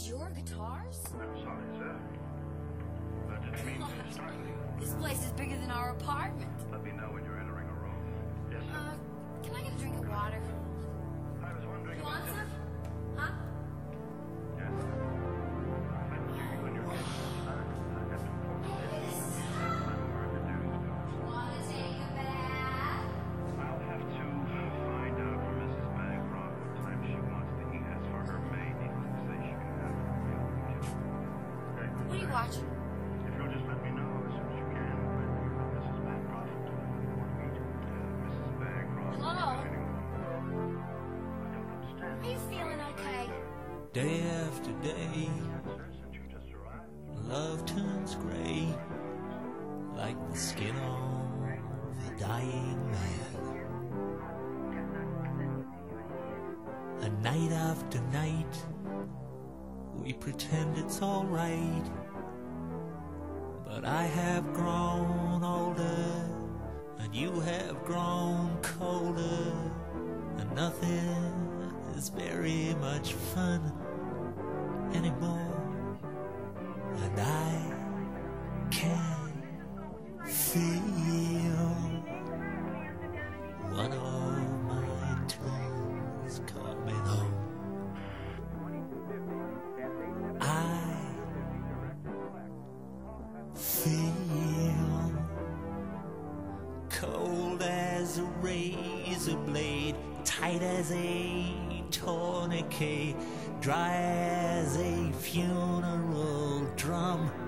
your guitars? I'm sorry, sir. That didn't mean to startle you. This place is bigger than our apartment. Let me know when you're entering a room. Yes, sir. Can I get a drink of water? I was wondering. You want some? Huh? Yes. I'm checking on your case. I have to inform you. Want to take a bath? I'll have to find out from Mrs. Bancroft what time she wants to eat. As for her maid, needless to say, she can have her meal in the kitchen. Okay? What are you watching? If you'll just let me know as soon as you can when you're with Mrs. Bancroft, want to meet Mrs. Bancroft. Hello? I don't understand. Are you feeling okay? Day after day, Yes, sir, since you just arrived. love turns gray, like the skin of a dying man. And night after night, we pretend it's alright. But I have grown older, and you have grown colder, and nothing is very much fun anymore. And I can feel one of my toes coming home. I feel cold as a razor blade, tight as a tourniquet, dry as a funeral drum.